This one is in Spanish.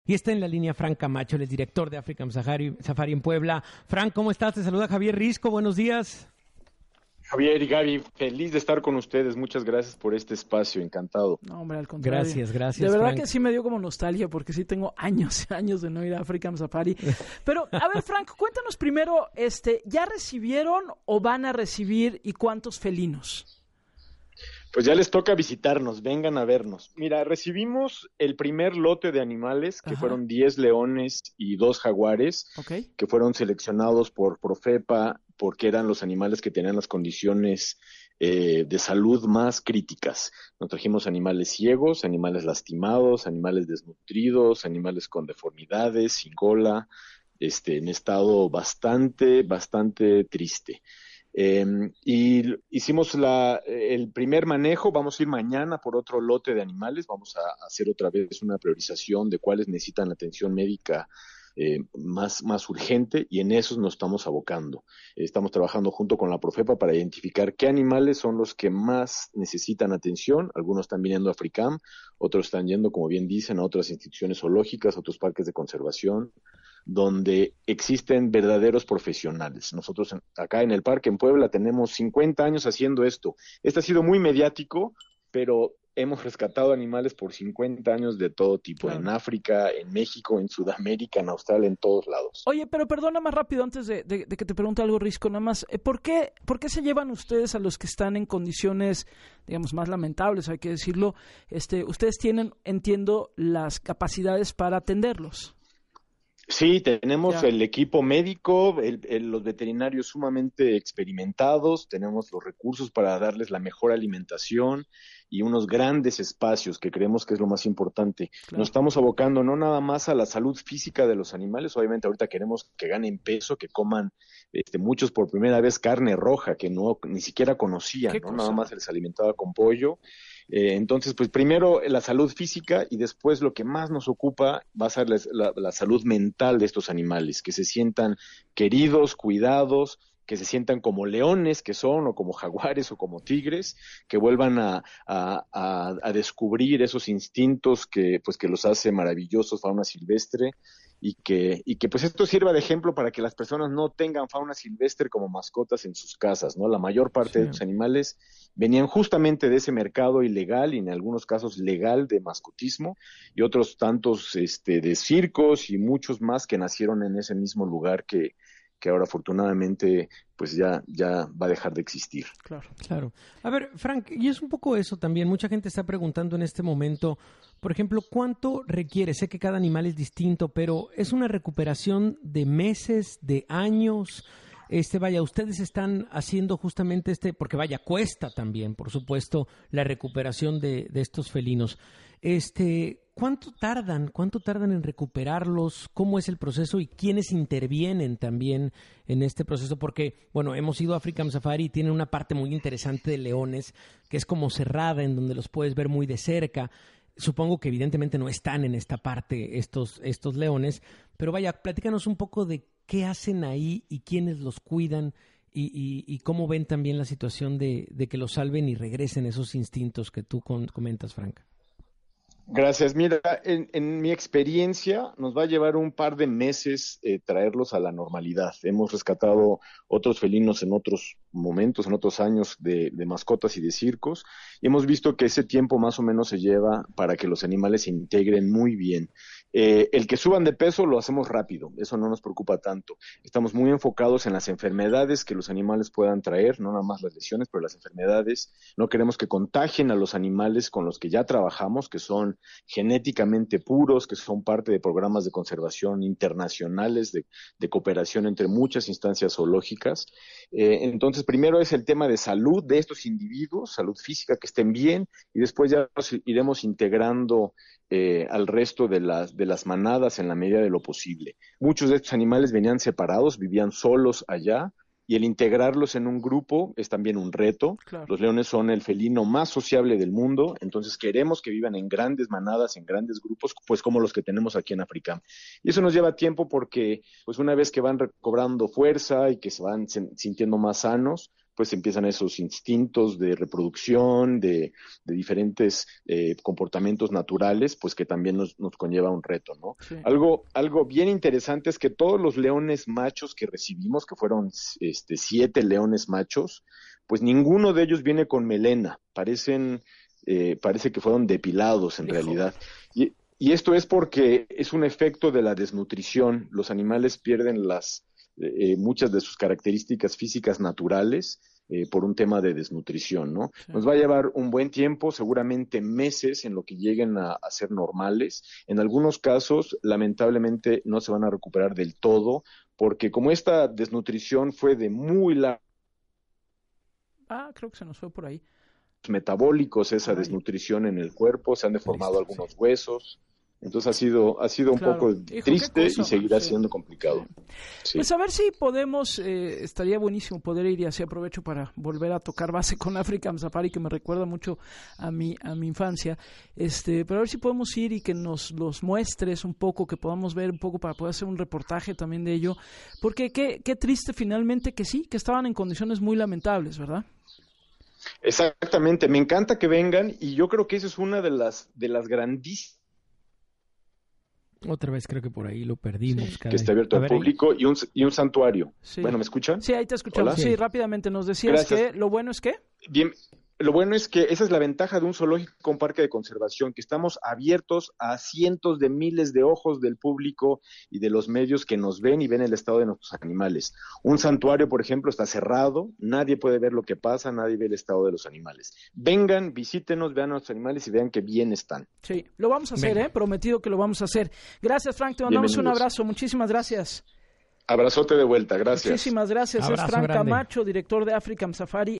Y está en la línea Frank Camacho, el director de African Safari en Puebla. Frank, ¿cómo estás? Te saluda Javier Risco, buenos días. Javier y Gaby, feliz de estar con ustedes. Muchas gracias por este espacio, encantado. No, hombre, al contrario. Gracias, De verdad, Frank. que sí me dio como nostalgia, porque sí tengo años de no ir a African Safari. Pero, a ver, Frank, cuéntanos primero, ¿ya recibieron o van a recibir y cuántos felinos? Pues ya les toca visitarnos, vengan a vernos. Mira, recibimos el primer lote de animales, que fueron 10 leones y 2 jaguares, que fueron seleccionados por Profepa, porque eran los animales que tenían las condiciones de salud más críticas. Nos trajimos animales ciegos, animales lastimados, animales desnutridos, animales con deformidades, sin cola, en estado bastante triste. Y hicimos el primer manejo. Vamos a ir mañana por otro lote de animales. Vamos a hacer otra vez una priorización de cuáles necesitan la atención médica más urgente, y en esos nos estamos abocando. Estamos trabajando junto con la Profepa para identificar qué animales son los que más necesitan atención. Algunos están viniendo a Africam, otros están yendo, como bien dicen, a otras instituciones zoológicas, a otros parques de conservación, donde existen verdaderos profesionales. Nosotros acá en el parque en Puebla tenemos 50 años haciendo esto. Este ha sido muy mediático, pero hemos rescatado animales por 50 años de todo tipo, claro. En África, en México, en Sudamérica, en Australia, en todos lados. Oye, pero perdona más rápido antes de que te pregunte algo, Risco, nada más. ¿Por qué se llevan ustedes a los que están en condiciones, digamos, más lamentables, hay que decirlo? Ustedes tienen, entiendo, las capacidades para atenderlos. Sí, tenemos el equipo médico, los veterinarios sumamente experimentados, tenemos los recursos para darles la mejor alimentación y unos grandes espacios, que creemos que es lo más importante. Claro. Nos estamos abocando no nada más a la salud física de los animales. Obviamente ahorita queremos que ganen peso, que coman muchos por primera vez carne roja, que ni siquiera conocían, ¿no? Nada más se les alimentaba con pollo. Entonces, pues primero la salud física, y después lo que más nos ocupa va a ser la salud mental de estos animales, que se sientan queridos, cuidados, que se sientan como leones que son, o como jaguares, o como tigres, que vuelvan a descubrir esos instintos que los hace maravillosos, fauna silvestre, y que pues esto sirva de ejemplo para que las personas no tengan fauna silvestre como mascotas en sus casas, ¿no? La mayor parte de los animales venían justamente de ese mercado ilegal, y en algunos casos legal, de mascotismo, y otros tantos de circos, y muchos más que nacieron en ese mismo lugar que ahora afortunadamente pues ya va a dejar de existir. Claro. A ver, Frank, y es un poco eso también. Mucha gente está preguntando en este momento, por ejemplo, ¿cuánto requiere? Sé que cada animal es distinto, pero ¿es una recuperación de meses, de años? Ustedes están haciendo justamente porque cuesta también, por supuesto, la recuperación de estos felinos. ¿Cuánto tardan en recuperarlos? ¿Cómo es el proceso y quiénes intervienen también en este proceso? Porque, bueno, hemos ido a African Safari y tiene una parte muy interesante de leones que es como cerrada, en donde los puedes ver muy de cerca. Supongo que evidentemente no están en esta parte estos leones, pero platícanos un poco de qué hacen ahí y quiénes los cuidan y cómo ven también la situación de que los salven y regresen esos instintos que tú comentas, Frank. Gracias. Mira, en mi experiencia nos va a llevar un par de meses traerlos a la normalidad. Hemos rescatado otros felinos en otros momentos, en otros años de mascotas y de circos, y hemos visto que ese tiempo más o menos se lleva para que los animales se integren muy bien. El que suban de peso lo hacemos rápido, eso no nos preocupa tanto. Estamos muy enfocados en las enfermedades que los animales puedan traer, no nada más las lesiones, pero las enfermedades. No queremos que contagien a los animales con los que ya trabajamos, que son genéticamente puros, que son parte de programas de conservación internacionales, de cooperación entre muchas instancias zoológicas. Entonces, primero es el tema de salud de estos individuos, salud física, que estén bien, y después ya nos iremos integrando al resto de las manadas en la medida de lo posible. Muchos de estos animales venían separados, vivían solos allá, y el integrarlos en un grupo es también un reto. Claro. Los leones son el felino más sociable del mundo, entonces queremos que vivan en grandes manadas, en grandes grupos, pues como los que tenemos aquí en África. Y eso nos lleva tiempo porque, pues una vez que van recobrando fuerza y que se van sintiendo más sanos, pues empiezan esos instintos de reproducción, de diferentes comportamientos naturales, pues que también nos conlleva un reto, ¿no? Sí. Algo bien interesante es que todos los leones machos que recibimos, que fueron 7 leones machos, pues ninguno de ellos viene con melena, parece que fueron depilados en realidad. Y esto es porque es un efecto de la desnutrición. Los animales pierden muchas de sus características físicas naturales por un tema de desnutrición, ¿no? Sí. Nos va a llevar un buen tiempo, seguramente meses, en lo que lleguen a ser normales. En algunos casos, lamentablemente, no se van a recuperar del todo, porque como esta desnutrición fue de muy largo... creo que se nos fue por ahí. Metabólicos, esa desnutrición en el cuerpo, se han deformado algunos huesos. Entonces ha sido un poco triste y seguirá siendo complicado. Sí. Pues a ver si podemos, estaría buenísimo poder ir, y así aprovecho para volver a tocar base con African Safari, que me recuerda mucho a mi infancia, pero a ver si podemos ir y que nos los muestres un poco, que podamos ver un poco para poder hacer un reportaje también de ello, porque qué triste finalmente que sí, que estaban en condiciones muy lamentables, ¿verdad? Exactamente, me encanta que vengan, y yo creo que esa es una de las grandísimas. Otra vez creo que por ahí lo perdimos. Sí, que está abierto al público y un santuario. Sí. Bueno, ¿me escuchan? Sí, ahí te escuchamos. Sí, rápidamente nos decías. Gracias. Que lo bueno es que... Bien, lo bueno es que esa es la ventaja de un zoológico, un parque de conservación, que estamos abiertos a cientos de miles de ojos del público y de los medios que nos ven y ven el estado de nuestros animales. Un santuario, por ejemplo, está cerrado, nadie puede ver lo que pasa, nadie ve el estado de los animales. Vengan, visítenos, vean a nuestros animales y vean que bien están. Sí, lo vamos a hacer, prometido que lo vamos a hacer. Gracias, Frank, te mandamos un abrazo, muchísimas gracias. Abrazote de vuelta, gracias. Muchísimas gracias, abrazo es Frank grande. Camacho, director de African Safari.